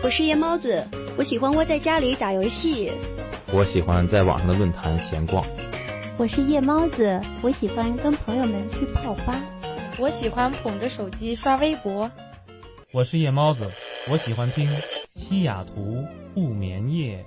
我是夜猫子，我喜欢窝在家里打游戏。 我喜欢在网上的论坛闲逛。 我是夜猫子，我喜欢跟朋友们去泡吧。 我喜欢捧着手机刷微博。 我是夜猫子，我喜欢听西雅图不眠夜。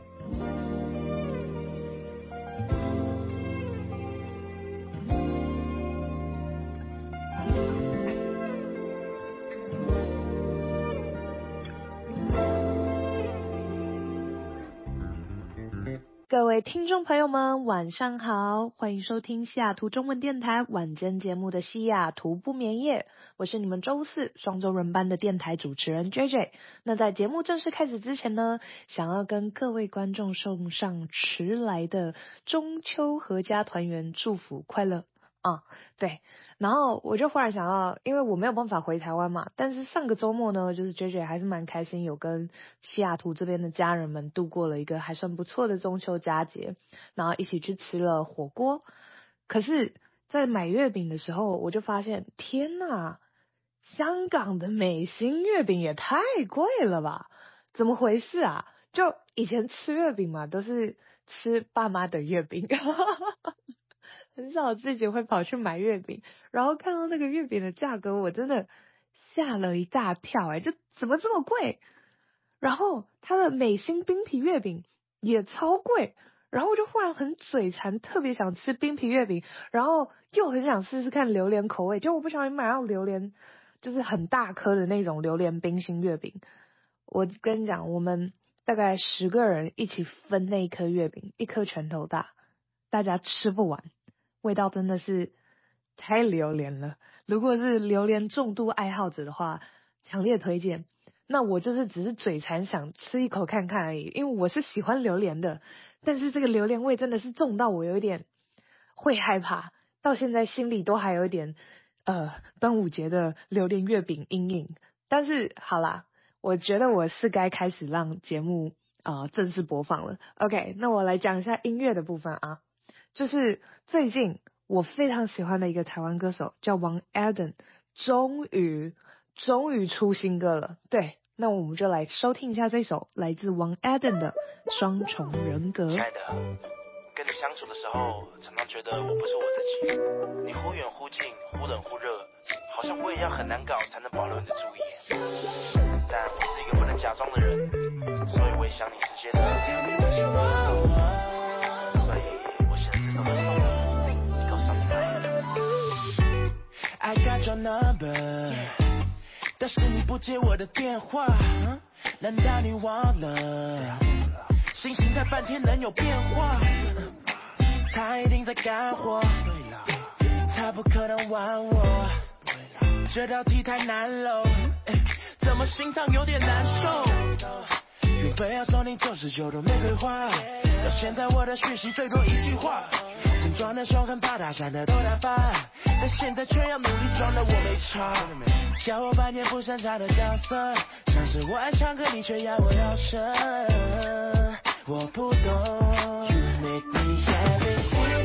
各位听众朋友们晚上好，欢迎收听西雅图中文电台晚间节目的西雅图不眠夜，我是你们周四双周轮班的电台主持人 JJ。 那在节目正式开始之前呢，想要跟各位观众送上迟来的中秋合家团圆祝福快乐对，然后我就忽然想到，因为我没有办法回台湾嘛，但是上个周末呢，就是 JJ 还是蛮开心，有跟西雅图这边的家人们度过了一个还算不错的中秋佳节，然后一起去吃了火锅。可是在买月饼的时候，我就发现，天哪，香港的美心月饼也太贵了吧，怎么回事啊？就以前吃月饼嘛，都是吃爸妈的月饼很少自己会跑去买月饼，然后看到那个月饼的价格，我真的吓了一大跳就怎么这么贵？然后它的美心冰皮月饼也超贵，然后我就忽然很嘴馋，特别想吃冰皮月饼，然后又很想试试看榴莲口味，就我不小心买到榴莲，就是很大颗的那种榴莲冰心月饼。我跟你讲，我们大概10个人一起分那一颗月饼，一颗拳头大，大家吃不完。味道真的是太榴莲了，如果是榴莲重度爱好者的话，强烈推荐。那我就是只是嘴馋想吃一口看看而已，因为我是喜欢榴莲的，但是这个榴莲味真的是重到我有一点会害怕，到现在心里都还有一点端午节的榴莲月饼阴影。但是好啦，我觉得我是该开始让节目正式播放了。 OK， 那我来讲一下音乐的部分就是最近我非常喜欢的一个台湾歌手叫王 Adam， 终于出新歌了。对，那我们就来收听一下这首来自王 Adam 的双重人格。 亲爱的，跟你相处的时候常常觉得我不是我自己，你忽远忽近，忽冷忽热，好像我也要很难搞才能保留你的注意，但我是一个不能假装的人，所以我也想你直接的，I got your number， 但是你不接我的电话，难道你忘了？星星在半天能有变化，他一定在干活，他不可能玩我，这道题太难了，怎么心脏有点难受？原本要送你99朵玫瑰花，到现在我的讯息最多一句话，身装的凶狠怕大闪的都打发，但现在却要努力装的我没差，叫我扮演不擅长的角色，像是我爱唱歌你却要我摇声，我不懂 You make me happy，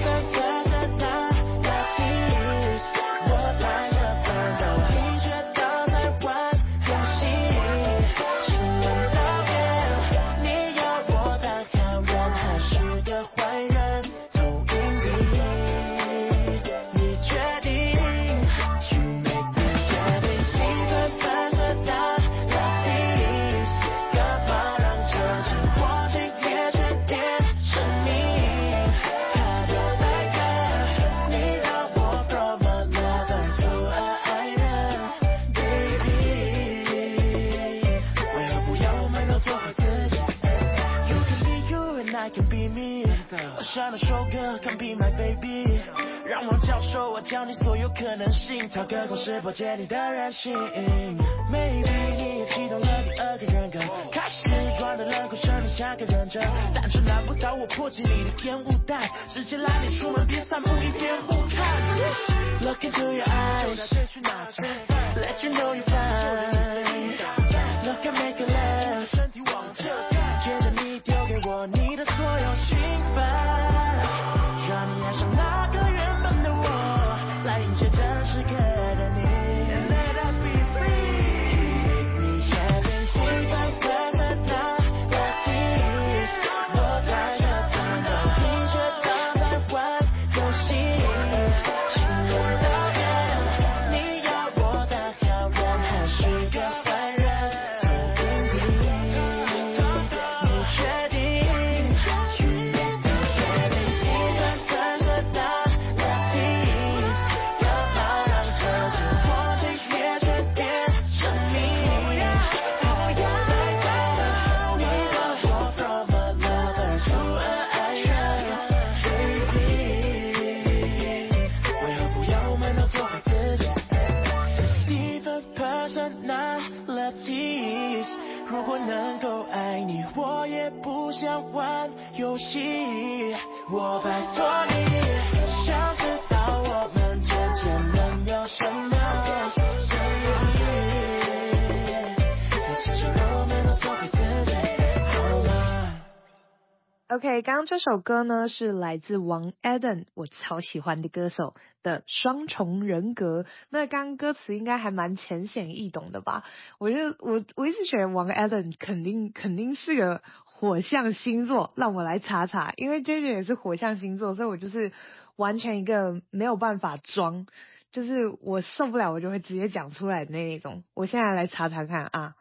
我带着烦恼你却倒在玩游戏，请问到底你要我当好人还是个坏人，投影里你决定 You make me happy， 你最versatile Latis， 干嘛让这情火情也全变成你，还有来看你让我 from another to a 爱人 baby， 为何不要我们都做回自己， You can be you and I can be me， 我想那首歌 Come be my baby， 让我教授我教你所有可能性，套个公式破解你的任性， Maybe 你也启动了第二个人格，开始装的人口生命像个忍者，单纯拿不到我破解你的烟雾弹，直接拉你出门别散步一边互看， Look into your eyes Let you know you're fine， Look I make you laugh， 接着你丢给我你的所有心烦，让你爱上那个原本的我，来迎接这时刻的你， Let us be free， You make me happy， 你最versatile 如果能够爱你，我也不想玩游戏。我拜托你，想知道我们之间能有什么意义？这其实我们都做回自己，好吗？ OK， 刚刚这首歌呢是来自王 Eden， 我超喜欢的歌手的双重人格。那刚刚歌词应该还蛮浅显易懂的吧？我一直觉得王 Eden 肯定是个火象星座，让我来查查，因为 JJ 也是火象星座，所以我就是完全一个没有办法装，就是我受不了我就会直接讲出来的那一种。我现在来查查看啊，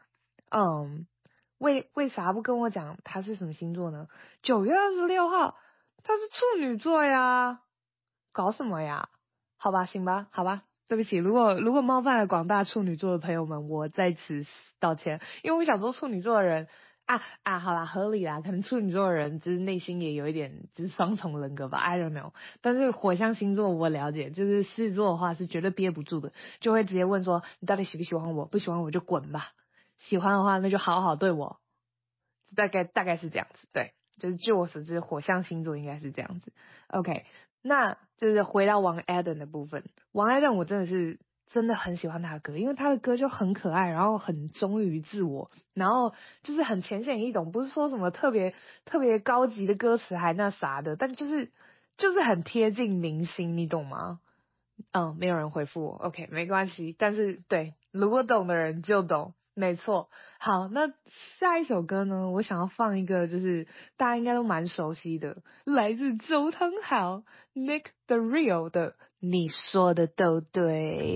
为啥不跟我讲他是什么星座呢？9月26号，他是处女座呀，搞什么呀？好吧，行吧，好吧，对不起，如果冒犯了广大处女座的朋友们，我在此道歉，因为我想说处女座的人好啦，合理啦，可能处女座的人就是内心也有一点就是双重人格吧 ，I don't know。但是火象星座我了解，就是狮子座的话是绝对憋不住的，就会直接问说你到底喜不喜欢我？不喜欢我就滚吧。喜欢的话，那就好好对我，大概是这样子，对，就是据我所知，火象星座应该是这样子。OK， 那就是回到王 Eden 的部分，王 Eden 我真的很喜欢他的歌，因为他的歌就很可爱，然后很忠于自我，然后就是很浅显易懂，不是说什么特别高级的歌词还那啥的，但就是很贴近民心，你懂吗？没有人回复我 ，OK， 没关系，但是对，如果懂的人就懂。没错，好，那下一首歌呢？我想要放一个，就是大家应该都蛮熟悉的，来自周汤豪 Nick the Real 的《你说的都对》。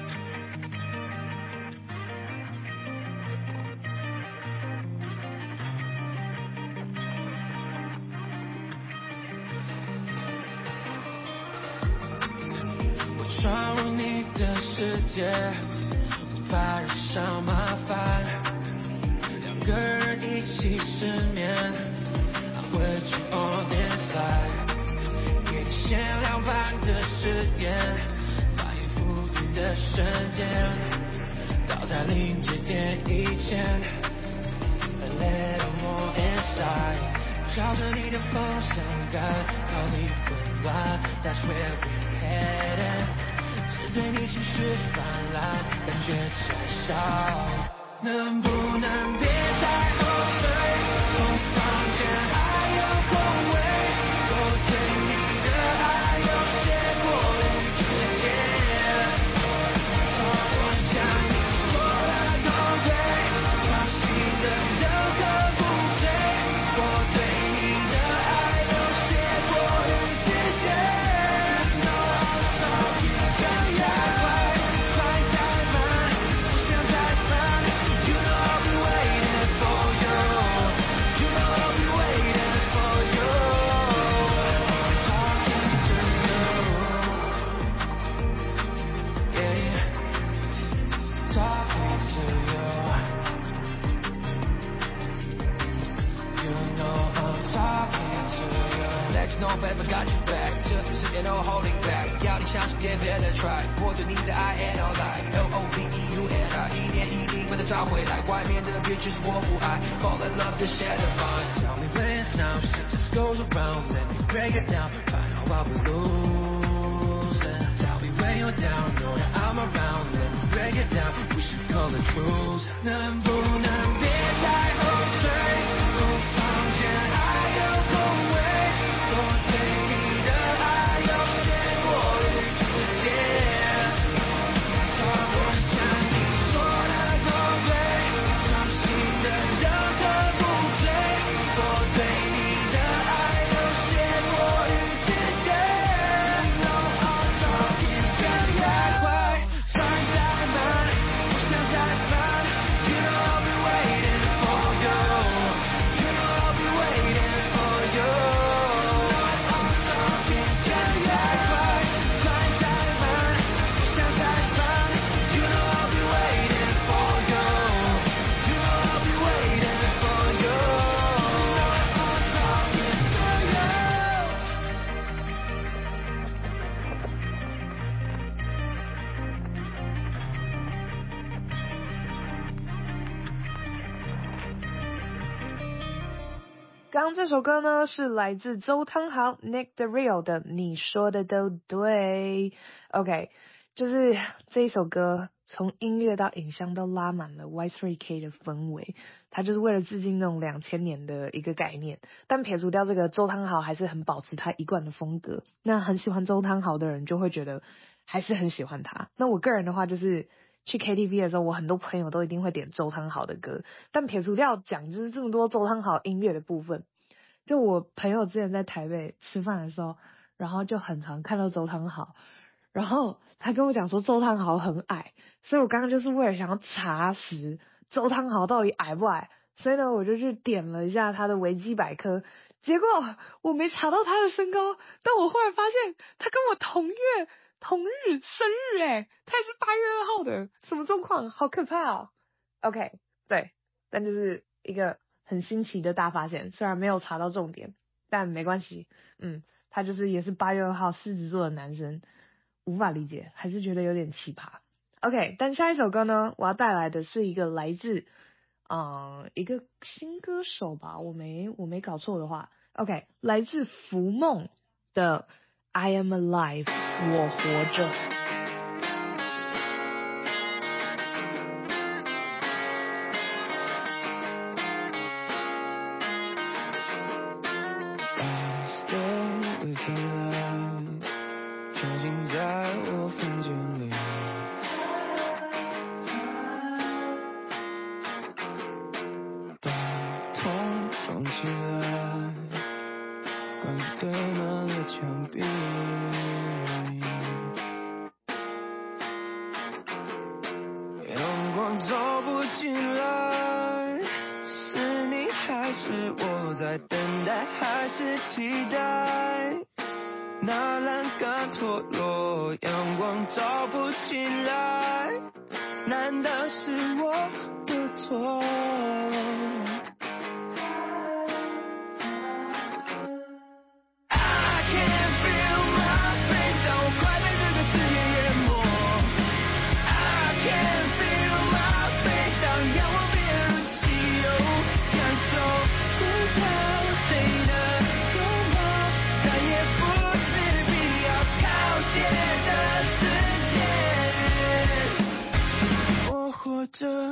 我闯入你的世界，怕遇上麻烦，两个人一起失眠 I will do all this life， 给你限量版的誓言，翻云覆雨的瞬间，到达临界点以前 A little more inside， 朝着你的方向感，逃离混乱 That's where we headed， 只对你情绪泛滥，感觉太少，能不能别再后退，空房间还有空位，我对你的爱有写过无止境，我想你说的都对，掌心的任何不对，我对你的爱有写过无止境， No I'm talking 更加快，快再慢，不想再烦， You know I'll be waiting for you， You know I'll be waiting for you， Talking to you， yeah， Talking to you， You know I'm talking to you， Let you know baby got you back， 这世界 no holding back， 要你相信别别的 try， 我对你的爱 and all life LOVEUNI， 一年一定把它找回来，外面的 bitches 我不爱 Fall in love 的 share the fun， Tell me when it's now, shit just goes around, let me break it down, find out what we're losing. Tell me when you're down, know that I'm around, let me break it down, we should call it truce. 能不能别再后退，空房间还有空位，我对你的爱有写过无止境，我想你说的都对，掌心的任何不对，我对你的爱有写过无止境， No I'm talking 更加快，快再慢，不想再烦， You know I'll be waiting 刚刚这首歌呢是来自周汤豪 Nick the Real 的你说的都对。 OK， 就是这一首歌从音乐到影像都拉满了 Y3K 的氛围，它就是为了致敬那种2000年的一个概念，但撇除掉这个，周汤豪还是很保持他一贯的风格。那很喜欢周汤豪的人就会觉得还是很喜欢他。那我个人的话就是去 KTV 的时候，我很多朋友都一定会点周汤豪的歌，但撇除掉讲就是这么多周汤豪音乐的部分，就我朋友之前在台北吃饭的时候，然后就很常看到周汤豪，然后他跟我讲说周汤豪很矮，所以我刚刚就是为了想要查实周汤豪到底矮不矮，所以呢我就去点了一下他的维基百科，结果我没查到他的身高，但我后来发现他跟我同月同日生日诶，他也是8月2号的，什么状况？好可怕哦。 OK， 对，但就是一个很新奇的大发现，虽然没有查到重点，但没关系。他就是也是8月2号狮子座的男生，无法理解，还是觉得有点奇葩。OK， 但下一首歌呢，我要带来的是一个来自一个新歌手吧，我没搞错的话。OK， 来自浮梦的 I am alive， 我活着。 沉浸在我房间里，把痛装起来，管子堆满了墙壁，阳光照不进来，是你还是我在等待，还是期待？那栏杆脱落，阳光照不进来，难道是我的错？I can't feel my face， 当我快被这个世界淹没。I can't feel my face， 当仰望别人稀有，感受不到谁的拥抱，但也不是必要告诫的时间。我活着。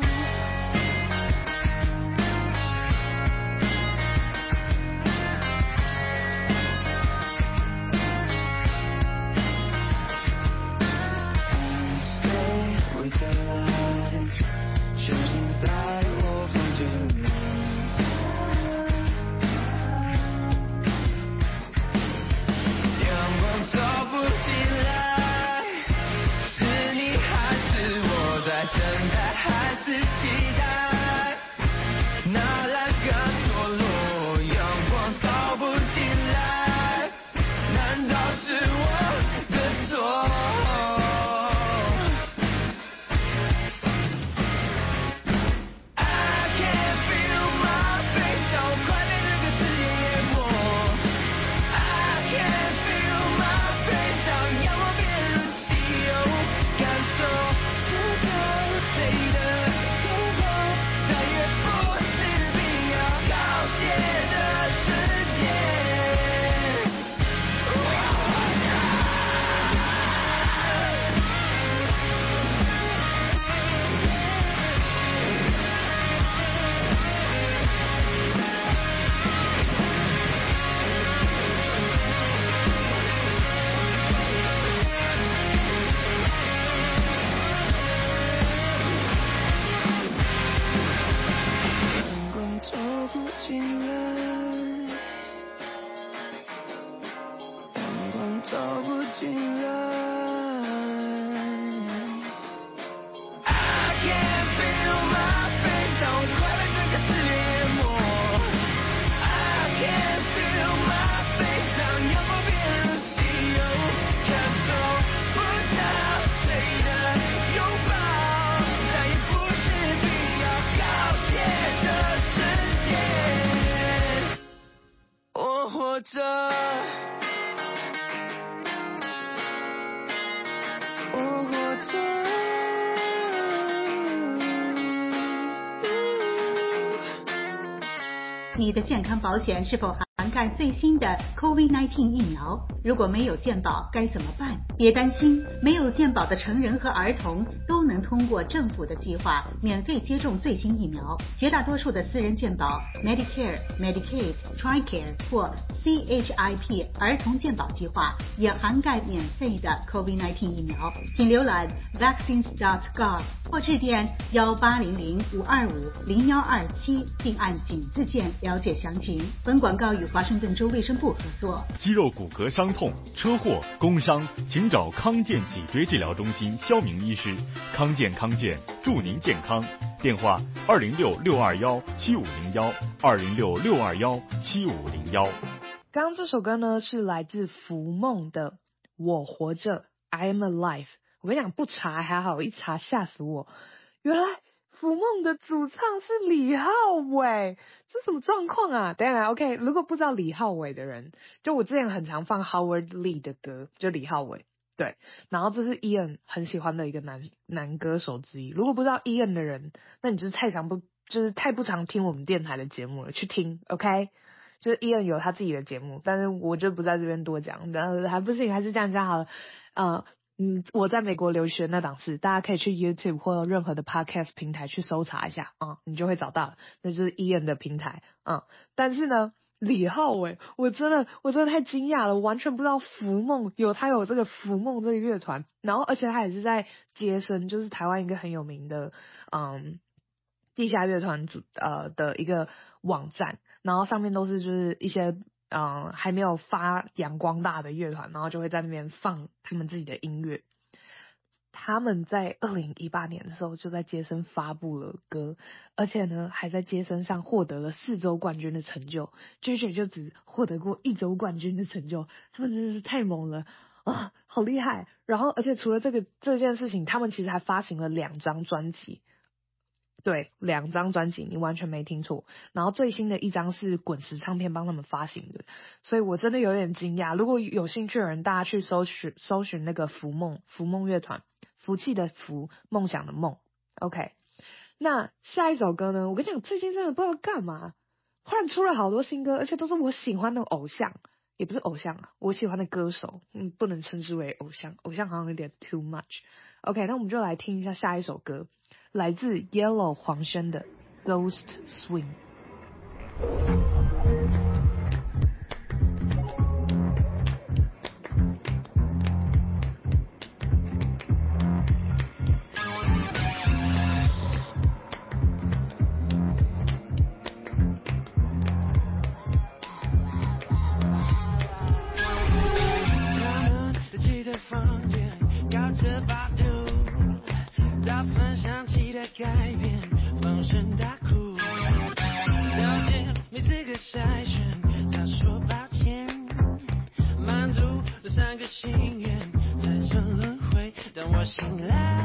你的健康保险是否涵盖最新的 COVID-19 疫苗？如果没有健保该怎么办？别担心，没有健保的成人和儿童都能通过政府的计划免费接种最新疫苗。绝大多数的私人健保 Medicare、Medicaid、TRICARE 或 CHIP 儿童健保计划也涵盖免费的 COVID-19 疫苗。请浏览 vaccines.gov 或致电1800-525-0127并按井字键了解详情。本广告与华盛顿州卫生部合作。 肌肉骨骼伤痛、车祸、工伤，请找康健脊椎治疗中心肖明医师。康健祝您健康。电话206-621-7501，206-621-7501。 刚刚这首歌呢是来自浮梦的《我活着》，I am alive。我跟你讲，不查还好，一查吓死我，原来浮梦的主唱是李浩伟，这什么状况啊？等一下 ，OK， 如果不知道李浩伟的人，就我之前很常放 Howard Lee 的歌，就李浩伟，对，然后这是 Ian 很喜欢的一个男歌手之一。如果不知道 Ian 的人，那你就是太不常听我们电台的节目了，去听 ，OK。就是 Ian 有他自己的节目，但是我就不在这边多讲，还不行，还是这样讲好了。我在美国留学那档事，大家可以去 YouTube 或任何的 Podcast 平台去搜查一下你就会找到了，那就是 Ian 的平台但是呢，李浩伟，我真的太惊讶了，我完全不知道浮梦他有这个浮梦这个乐团，然后而且他也是在街声，就是台湾一个很有名的地下乐团的一个网站，然后上面都是就是一些还没有发扬光大的乐团，然后就会在那边放他们自己的音乐。他们在2018年的时候就在街声发布了歌，而且呢还在街声上获得了4周冠军的成就。JJ 就只获得过1周冠军的成就，他们真的是太猛了啊，好厉害！然后而且除了这件事情，他们其实还发行了2张专辑。对，2张专辑，你完全没听错。然后最新的一张是滚石唱片帮他们发行的，所以我真的有点惊讶。如果有兴趣的人，大家去搜寻那个浮梦乐团，福气的福，梦想的梦。OK， 那下一首歌呢？我跟你讲，最近真的不知道干嘛，忽然出了好多新歌，而且都是我喜欢的偶像，也不是偶像啊，我喜欢的歌手，不能称之为偶像，偶像好像有点 too much。OK， 那我们就来听一下下一首歌。来自 Yellow 黄轩的 Ghost Swing。 改变放声大哭，了解没资格筛选，他说抱歉，满足了3个心愿，才算轮回。当我醒来，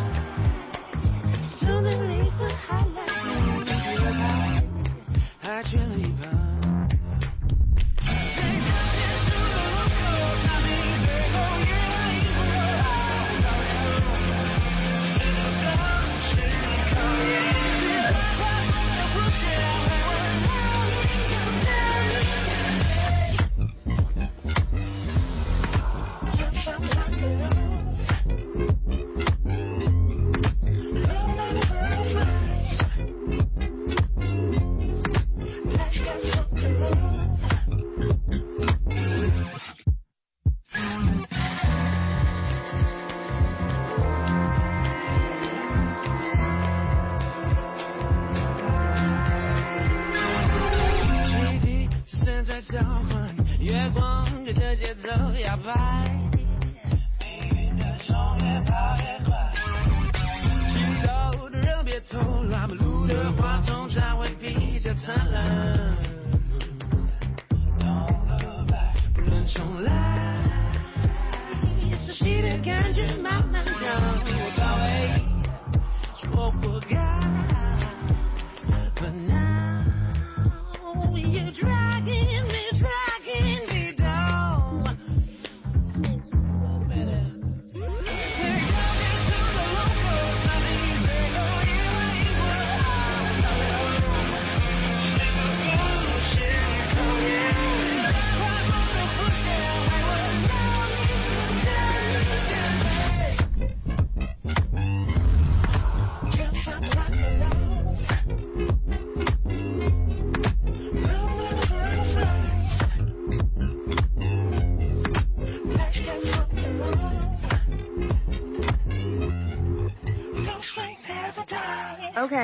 从这个灵魂还来不及离开，还缺了一半。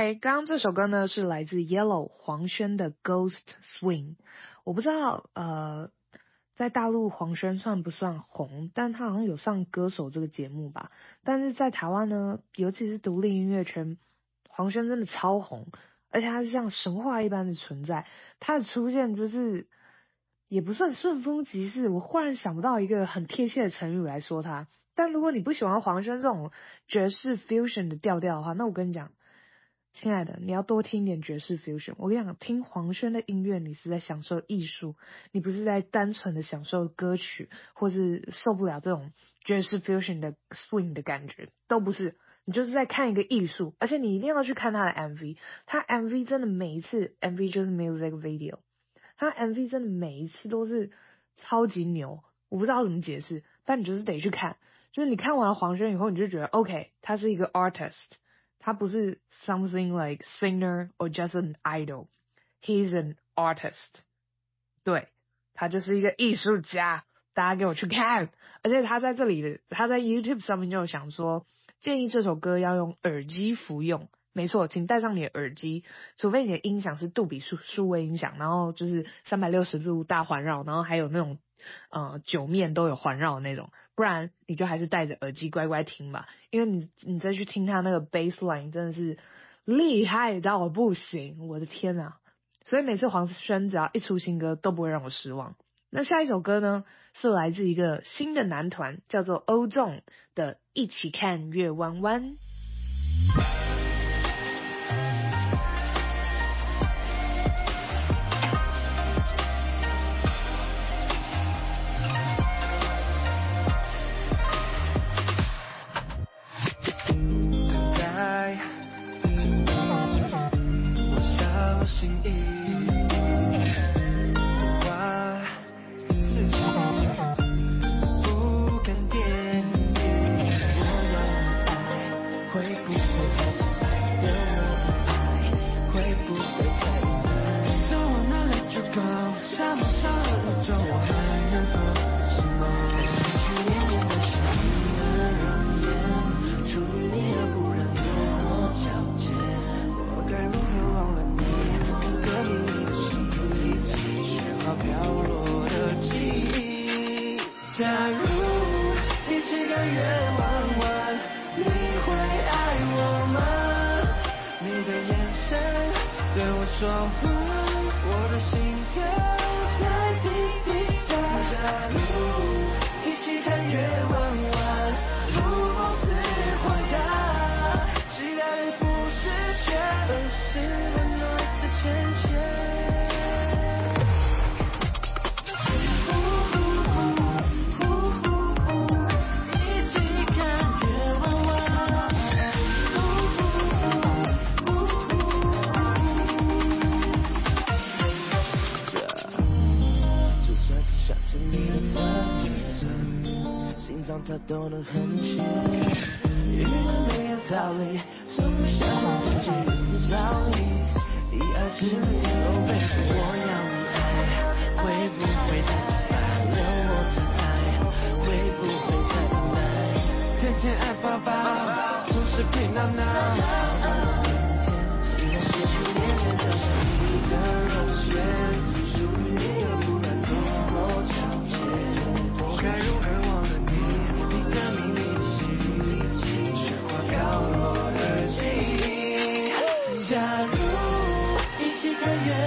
嗨，刚刚这首歌呢是来自 Yellow 黄轩的 Ghost Swing。我不知道在大陆黄轩算不算红，但他好像有上歌手这个节目吧。但是在台湾呢，尤其是独立音乐圈，黄轩真的超红，而且他是像神话一般的存在。他的出现就是也不算顺风即逝，我忽然想不到一个很贴切的成语来说他。但如果你不喜欢黄轩这种爵士 fusion 的调调的话，那我跟你讲，亲爱的，你要多听一点爵士 fusion。我跟你讲，听黄轩的音乐，你是在享受艺术，你不是在单纯的享受歌曲，或是受不了这种爵士 fusion 的 swing 的感觉，都不是。你就是在看一个艺术，而且你一定要去看他的 MV。他 MV 真的每一次 MV 就是 music video， 他 MV 真的每一次都是超级牛，我不知道怎么解释，但你就是得去看。就是你看完了黄轩以后，你就觉得 OK， 他是一个 artist， 他不是 something like singer or just an idol， he's an artist， 对，他就是一个艺术家，大家给我去看。而且他在这里的，他在 YouTube 上面就有想说，建议这首歌要用耳机服用。没错，请戴上你的耳机，除非你的音响是杜比数位音响，然后就是360度大环绕，然后还有那种9面都有环绕的那种，不然你就还是戴着耳机乖乖听吧。因为你再去听他那个 bassline 真的是厉害到不行，我的天啊！所以每次黄轩只要一出新歌都不会让我失望。那下一首歌呢，是来自一个新的男团，叫做欧纵的《一起看月弯弯》。 假如一起看月弯弯，你会爱我吗？你的眼神对我说话，我的心跳在滴滴答。假如一起看月弯弯，如梦似幻呀，期待的不是雪，而是温暖的牵牵。它都能很清，遇到没有道理，从小自己日子找你，以爱之名，Oh baby， 我要你爱，会不会太直白？留我真爱，会不会太无奈？天天爱抱抱，总是被闹闹。明天希望失去面前就像你的容颜，属于你又不敢多么皎洁，我该如何忘了你？假如一起看月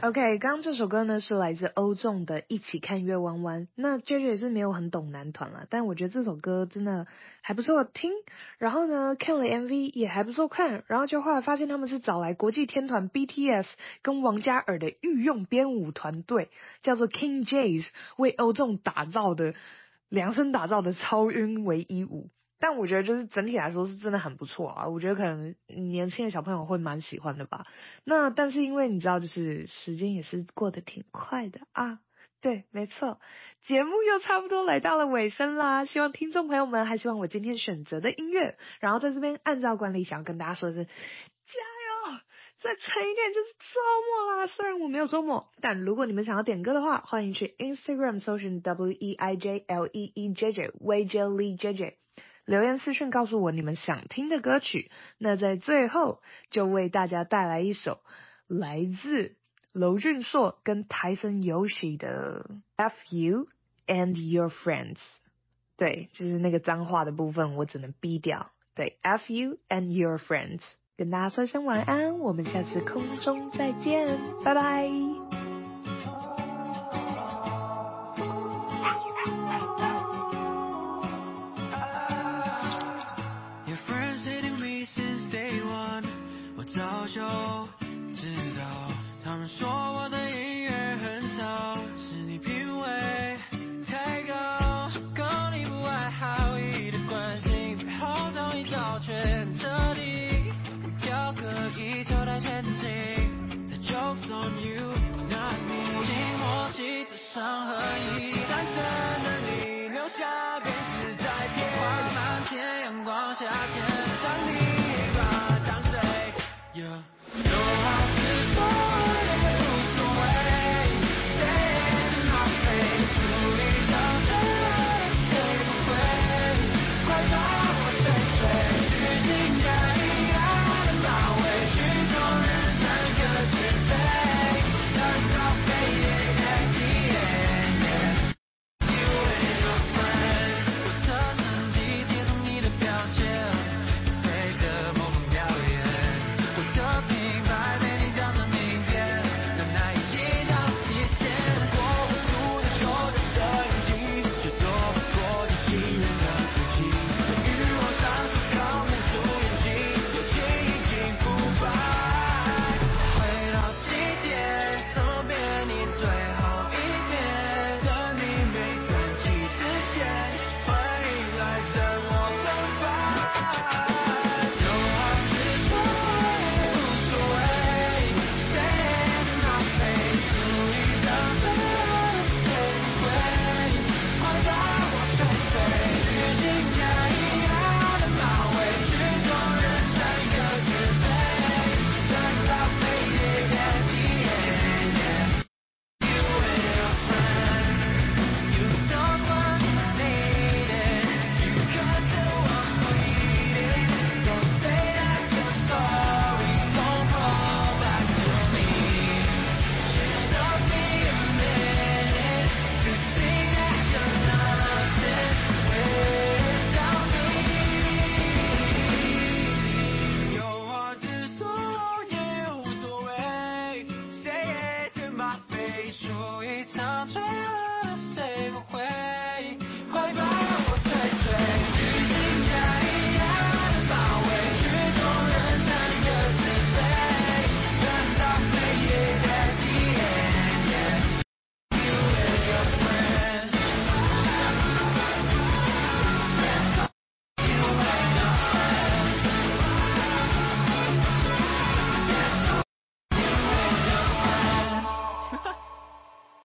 OK， 刚刚这首歌呢是来自欧仲的《一起看月弯弯》。那 JJ 也是没有很懂男团啦，但我觉得这首歌真的还不错听。然后呢，看了 MV 也还不错看。然后就后来发现他们是找来国际天团 BTS 跟王嘉尔的御用编舞团队，叫做 King Jays， 为欧仲量身打造的超晕唯一舞。但我觉得就是整体来说是真的很不错啊，我觉得可能年轻的小朋友会蛮喜欢的吧。那但是因为你知道就是时间也是过得挺快的啊，对，没错，节目又差不多来到了尾声啦，希望听众朋友们还喜欢我今天选择的音乐，然后在这边按照惯例想要跟大家说的是加油，再撑一点就是周末啦。虽然我没有周末，但如果你们想要点歌的话，欢迎去 Instagram 搜寻 WEIJLEEJJ WeiJLeeJJ，留言私讯告诉我你们想听的歌曲。那在最后就为大家带来一首来自娄俊硕跟台森游喜的 F You and Your Friends。 对，就是那个脏话的部分我只能逼掉。对， F You and Your Friends， 跟大家说声晚安，我们下次空中再见，拜拜。